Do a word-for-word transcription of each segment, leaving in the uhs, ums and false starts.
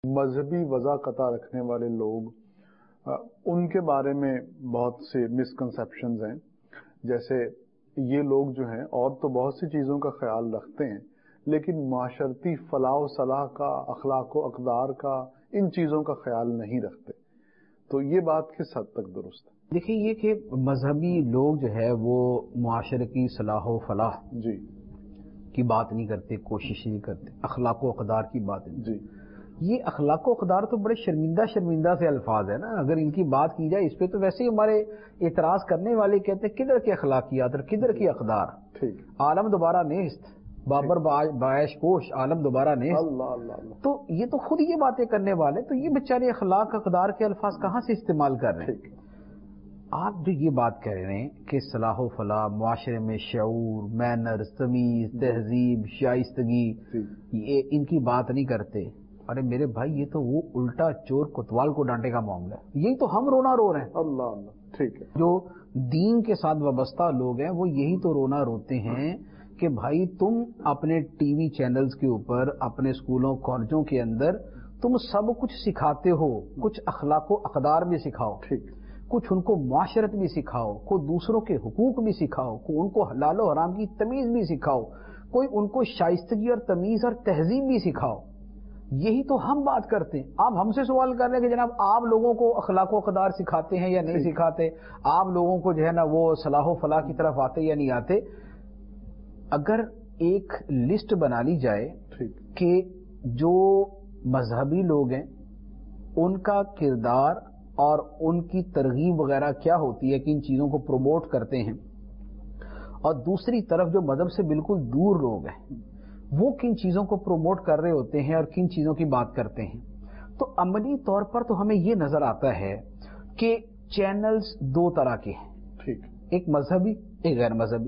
مذہبی وضاقتہ رکھنے والے لوگ ان کے بارے میں بہت سے مسکنسیپشنز ہیں. جیسے یہ لوگ جو ہیں اور تو بہت سی چیزوں کا خیال رکھتے ہیں لیکن معاشرتی فلاح و صلاح کا، اخلاق و اقدار کا، ان چیزوں کا خیال نہیں رکھتے. تو یہ بات کس حد تک درست ہے؟ دیکھیں یہ کہ مذہبی لوگ جو ہے وہ معاشرے کی صلاح و فلاح جی کی بات نہیں کرتے، کوشش نہیں کرتے، اخلاق و اقدار کی بات نہیں. جی یہ اخلاق و اقدار تو بڑے شرمندہ شرمندہ سے الفاظ ہیں نا. اگر ان کی بات کی جائے اس پہ تو ویسے ہی ہمارے اعتراض کرنے والے کہتے ہیں کدھر کے اخلاقیات اور کدھر کی اقدار. ٹھیک. عالم دوبارہ نیست، بابر باعش پوش، عالم دوبارہ نیست. اللہ اللہ اللہ. تو یہ تو خود یہ باتیں کرنے والے، تو یہ بیچارے اخلاق اقدار کے الفاظ کہاں سے استعمال کر رہے ہیں؟ ٹھیک. آپ جو یہ بات کہہ رہے ہیں کہ صلاح و فلاح، معاشرے میں شعور، مینرز، تمیز، تہذیب، شائستگی، یہ ان کی بات نہیں کرتے. ارے میرے بھائی یہ تو وہ الٹا چور کوتوال کو ڈانٹے کا معاملہ ہے. یہی تو ہم رونا رو رہے ہیں. اللہ اللہ. ٹھیک ہے. جو دین کے ساتھ وابستہ لوگ ہیں وہ یہی تو رونا روتے ہیں کہ بھائی تم اپنے ٹی وی چینلز کے اوپر، اپنے اسکولوں کالجوں کے اندر تم سب کچھ سکھاتے ہو، کچھ اخلاق و اقدار بھی سکھاؤ، ٹھیک، کچھ ان کو معاشرت بھی سکھاؤ، کوئی دوسروں کے حقوق بھی سکھاؤ، کوئی ان کو حلال و حرام کی تمیز بھی سکھاؤ، کوئی ان کو شائستگی اور تمیز اور تہذیب بھی سکھاؤ. یہی تو ہم بات کرتے ہیں. آپ ہم سے سوال کر رہے ہیں کہ جناب آپ لوگوں کو اخلاق و اقدار سکھاتے ہیں یا نہیں سکھاتے، آپ لوگوں کو جو ہے نا وہ صلاح و فلاح کی طرف آتے یا نہیں آتے. اگر ایک لسٹ بنا لی جائے کہ جو مذہبی لوگ ہیں ان کا کردار اور ان کی ترغیب وغیرہ کیا ہوتی ہے کہ ان چیزوں کو پروموٹ کرتے ہیں، اور دوسری طرف جو مذہب سے بالکل دور لوگ ہیں وہ کن چیزوں کو پروموٹ کر رہے ہوتے ہیں اور کن چیزوں کی بات کرتے ہیں، تو عملی طور پر تو ہمیں یہ نظر آتا ہے کہ چینلز دو طرح کے ہیں. ٹھیک. ایک مذہبی، ایک غیر مذہبی.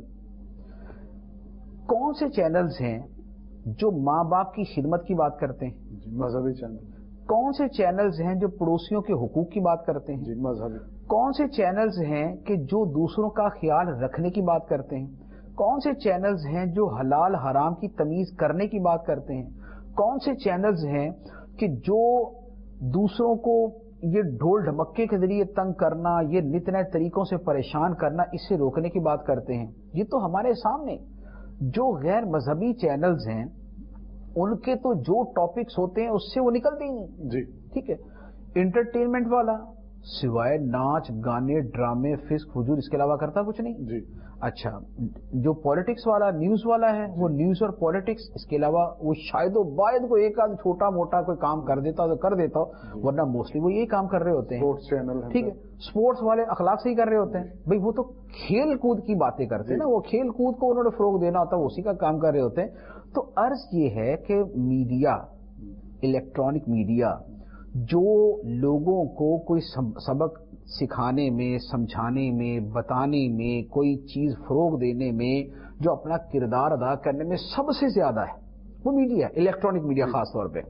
کون سے چینلز ہیں جو ماں باپ کی خدمت کی بات کرتے ہیں؟ جی مذہبی چینل. کون سے چینلز ہیں جو پڑوسیوں کے حقوق کی بات کرتے ہیں؟ جی مذہبی. کون سے چینلز ہیں کہ جو دوسروں کا خیال رکھنے کی بات کرتے ہیں؟ کون سے چینلز ہیں جو حلال حرام کی تمیز کرنے کی بات کرتے ہیں؟ کون سے چینلز ہیں کہ جو دوسروں کو یہ ڈھول ڈھمکے کے ذریعے تنگ کرنا، یہ نت نئے طریقوں سے پریشان کرنا، اس سے روکنے کی بات کرتے ہیں؟ یہ تو ہمارے سامنے. جو غیر مذہبی چینلز ہیں ان کے تو جو ٹاپکس ہوتے ہیں اس سے وہ نکلتے ہی نہیں. جی ٹھیک ہے. انٹرٹینمنٹ والا سوائے ناچ گانے ڈرامے فسق فجور اس کے علاوہ کرتا کچھ نہیں. جی. اچھا. جو پالیٹکس والا نیوز والا ہے وہ نیوز اور پالیٹکس، اس کے علاوہ وہ شاید و باید کو ایک آدھ چھوٹا موٹا کوئی کام کر دیتا تو کر دیتا ہو، ورنہ موسٹلی وہ یہی کام کر رہے ہوتے ہیں. Sports channel. ٹھیک ہے. اسپورٹس والے اخلاق سے ہی کر رہے ہوتے ہیں. بھئی وہ تو کھیل کود کی باتیں کرتے ہیں نا، وہ کھیل کود کو انہوں نے فروغ دینا ہوتا ہے، اسی کا کام کر رہے ہوتے ہیں. تو عرض یہ ہے کہ میڈیا، الیکٹرانک میڈیا جو لوگوں کو کوئی سبق سکھانے میں، سمجھانے میں، بتانے میں، کوئی چیز فروغ دینے میں جو اپنا کردار ادا کرنے میں سب سے زیادہ ہے وہ میڈیا، الیکٹرانک میڈیا خاص طور پہ.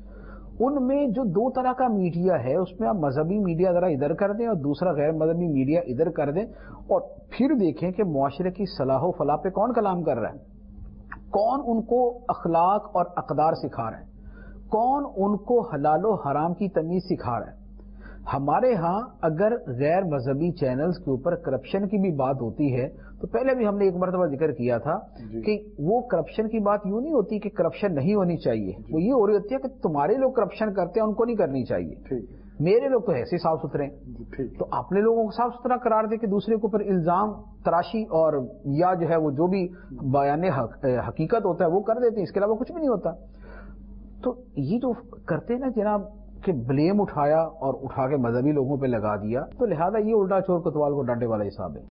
ان میں جو دو طرح کا میڈیا ہے اس میں آپ مذہبی میڈیا ذرا ادھر کر دیں اور دوسرا غیر مذہبی میڈیا ادھر کر دیں، اور پھر دیکھیں کہ معاشرے کی صلاح و فلاح پہ کون کلام کر رہا ہے، کون ان کو اخلاق اور اقدار سکھا رہا ہے، کون ان کو حلال و حرام کی تمیز سکھا رہا ہے. ہمارے ہاں اگر غیر مذہبی چینلز کے اوپر کرپشن کی بھی بات ہوتی ہے تو پہلے بھی ہم نے ایک مرتبہ ذکر کیا تھا کہ وہ کرپشن کی بات یوں نہیں ہوتی کہ کرپشن نہیں ہونی چاہیے، وہ یہ ہو رہی ہوتی ہے کہ تمہارے لوگ کرپشن کرتے ہیں ان کو نہیں کرنی چاہیے، میرے لوگ تو ایسے صاف ستھرے ہیں. تو اپنے لوگوں کو صاف ستھرا قرار دے کے دوسرے کے اوپر الزام تراشی اور یا جو ہے وہ جو بھی بیان حقیقت ہوتا ہے وہ کر دیتے ہیں، اس کے علاوہ کچھ بھی نہیں ہوتا. تو یہ جو کرتے ہیں نا جناب کہ بلیم اٹھایا اور اٹھا کے مذہبی لوگوں پہ لگا دیا، تو لہذا یہ الٹا چور کوتوال کو ڈانٹے والا حساب ہے.